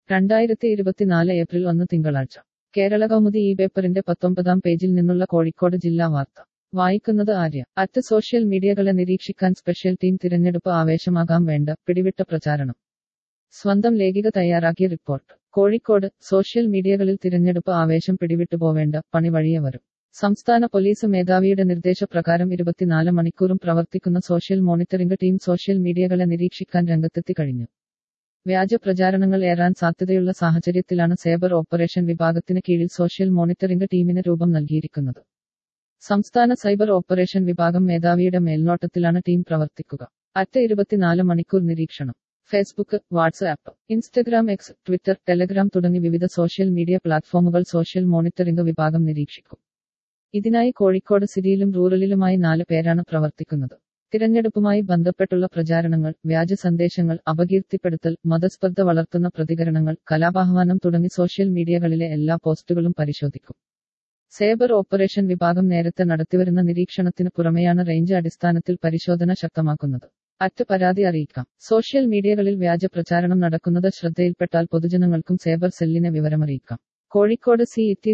2024 April 1 തിങ്കളാഴ്ച കേരള കൗമുദി ഈ പേപ്പറിന്റെ 19-ാം പേജിൽ നിന്നുള്ള കോഴിക്കോട് ജില്ലാ വാർത്ത വായിക്കുന്നത് ആര്യ. സോഷ്യൽ മീഡിയകളെ നിരീക്ഷിക്കാൻ സ്പെഷ്യൽ ടീം തിരഞ്ഞെടുപ്പ് ആവേശമാകാം വേണ്ട പിടിവിട്ട പ്രചാരണം. സ്വന്തം ലേഖിക തയ്യാറാക്കിയ റിപ്പോർട്ട്. കോഴിക്കോട് സോഷ്യൽ മീഡിയകളിൽ തിരഞ്ഞെടുപ്പ് ആവേശം പിടിവിട്ടുപോവേണ്ട പണി വഴിയെ വരും. സംസ്ഥാന പോലീസ് മേധാവിയുടെ നിർദ്ദേശപ്രകാരം 24 മണിക്കൂറും പ്രവർത്തിക്കുന്ന സോഷ്യൽ മോണിറ്ററിംഗ് ടീം സോഷ്യൽ മീഡിയകളെ നിരീക്ഷിക്കാൻ രംഗത്തെത്തി കഴിഞ്ഞു. വ്യാജ പ്രചാരണങ്ങൾ ഏറാൻ സാധ്യതയുള്ള സാഹചര്യത്തിലാണ് സൈബർ ഓപ്പറേഷൻ വിഭാഗത്തിന് കീഴിൽ സോഷ്യൽ മോണിറ്ററിംഗ് ടീമിന് രൂപം നൽകിയിരിക്കുന്നത്. സംസ്ഥാന സൈബർ ഓപ്പറേഷൻ വിഭാഗം മേധാവിയുടെ മേൽനോട്ടത്തിലാണ് ടീം പ്രവർത്തിക്കുക. 24 മണിക്കൂർ നിരീക്ഷണം. Facebook, WhatsApp, Instagram, X, Twitter, Telegram തുടങ്ങി വിവിധ സോഷ്യൽ മീഡിയ പ്ലാറ്റ്ഫോമുകൾ സോഷ്യൽ മോണിറ്ററിംഗ് വിഭാഗം നിരീക്ഷിക്കും. ഇതിനായി കോഴിക്കോട് സിറ്റിയിലും റൂറലിലുമായി 4 പേരാണ് പ്രവർത്തിക്കുന്നത്. തിരഞ്ഞെടുപ്പുമായി ബന്ധപ്പെട്ടുള്ള പ്രചാരണങ്ങൾ, വ്യാജ സന്ദേശങ്ങൾ, അപകീർത്തിപ്പെടുത്തൽ, മതസ്പർദ്ധ വളർത്തുന്ന പ്രതികരണങ്ങൾ, കലാപാഹ്വാനം തുടങ്ങി സോഷ്യൽ മീഡിയകളിലെ എല്ലാ പോസ്റ്റുകളും പരിശോധിക്കും. സൈബർ ഓപ്പറേഷൻ വിഭാഗം നേരത്തെ നടത്തിവരുന്ന നിരീക്ഷണത്തിന് പുറമെയാണ് റേഞ്ച് അടിസ്ഥാനത്തിൽ പരിശോധന ശക്തമാക്കുന്നത്. പരാതി അറിയിക്കാം. സോഷ്യൽ മീഡിയകളിൽ വ്യാജ പ്രചാരണം നടക്കുന്നത് ശ്രദ്ധയിൽപ്പെട്ടാൽ പൊതുജനങ്ങൾക്കും സൈബർ സെല്ലിനെ വിവരമറിയിക്കാം. Kozhikode CET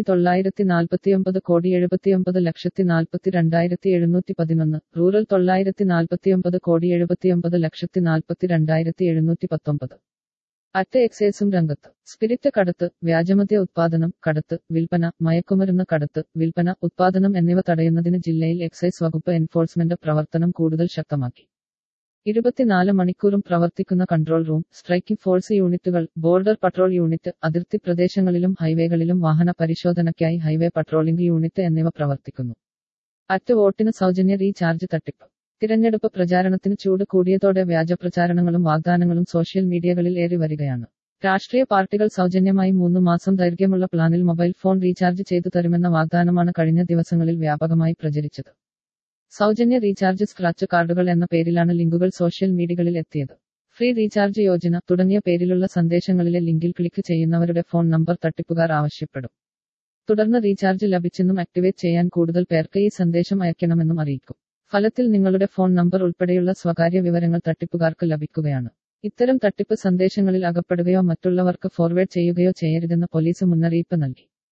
949,79,40,42,711, rural 949,79,40,42,719. എക്സൈസും രംഗത്ത്. സ്പിരിറ്റ് കടത്ത്, വ്യാജമദ്യ ഉത്പാദനം, കടത്ത്, വിൽപ്പന, മയക്കുമരുന്ന് കടത്ത്, വിൽപ്പന, ഉത്പാദനം എന്നിവ തടയുന്നതിന് ജില്ലയിൽ എക്സൈസ് വകുപ്പ് എൻഫോഴ്സ്മെന്റ് പ്രവർത്തനം കൂടുതൽ ശക്തമാക്കി. 24 മണിക്കൂറും പ്രവർത്തിക്കുന്ന കൺട്രോൾ റൂം, സ്ട്രൈക്കിംഗ് ഫോഴ്സ് യൂണിറ്റുകൾ, ബോർഡർ പട്രോൾ യൂണിറ്റ്, അതിർത്തി പ്രദേശങ്ങളിലും ഹൈവേകളിലും വാഹന പരിശോധനയ്ക്കായി ഹൈവേ പട്രോളിംഗ് യൂണിറ്റ് എന്നിവ പ്രവർത്തിക്കുന്നു. വോട്ടിന് സൗജന്യ റീചാർജ് തട്ടിപ്പ്. തിരഞ്ഞെടുപ്പ് പ്രചാരണത്തിന് ചൂട് കൂടിയതോടെ വ്യാജപ്രചാരണങ്ങളും വാഗ്ദാനങ്ങളും സോഷ്യൽ മീഡിയകളിൽ ഏറി വരികയാണ്. രാഷ്ട്രീയ പാർട്ടികൾ സൗജന്യമായി 3 മാസം ദൈർഘ്യമുള്ള പ്ലാനിൽ മൊബൈൽ ഫോൺ റീചാർജ് ചെയ്തു തരുമെന്ന വാഗ്ദാനമാണ് കഴിഞ്ഞ ദിവസങ്ങളിൽ വ്യാപകമായി പ്രചരിച്ചത്. സൗജന്യ റീചാർജ് സ്ക്രാച്ച് കാർഡുകൾ എന്ന പേരിലാണ് ലിങ്കുകൾ സോഷ്യൽ മീഡിയകളിൽ എത്തിയത്. ഫ്രീ റീചാർജ് യോജന തുടങ്ങിയ പേരിലുള്ള സന്ദേശങ്ങളിലെ ലിങ്കിൽ ക്ലിക്ക് ചെയ്യുന്നവരുടെ ഫോൺ നമ്പർ തട്ടിപ്പുകാർ ആവശ്യപ്പെടും. തുടർന്ന് റീചാർജ് ലഭിച്ചെന്നും ആക്ടിവേറ്റ് ചെയ്യാൻ കൂടുതൽ പേർക്ക് ഈ സന്ദേശം അയക്കണമെന്നും അറിയിക്കും. ഫലത്തിൽ നിങ്ങളുടെ ഫോൺ നമ്പർ ഉൾപ്പെടെയുള്ള സ്വകാര്യ വിവരങ്ങൾ തട്ടിപ്പുകാർക്ക് ലഭിക്കുകയാണ്. ഇത്തരം തട്ടിപ്പ് സന്ദേശങ്ങളിൽ അകപ്പെടുകയോ മറ്റുള്ളവർക്ക് ഫോർവേഡ് ചെയ്യുകയോ ചെയ്യരുതെന്ന് പോലീസ് മുന്നറിയിപ്പ് നൽകി.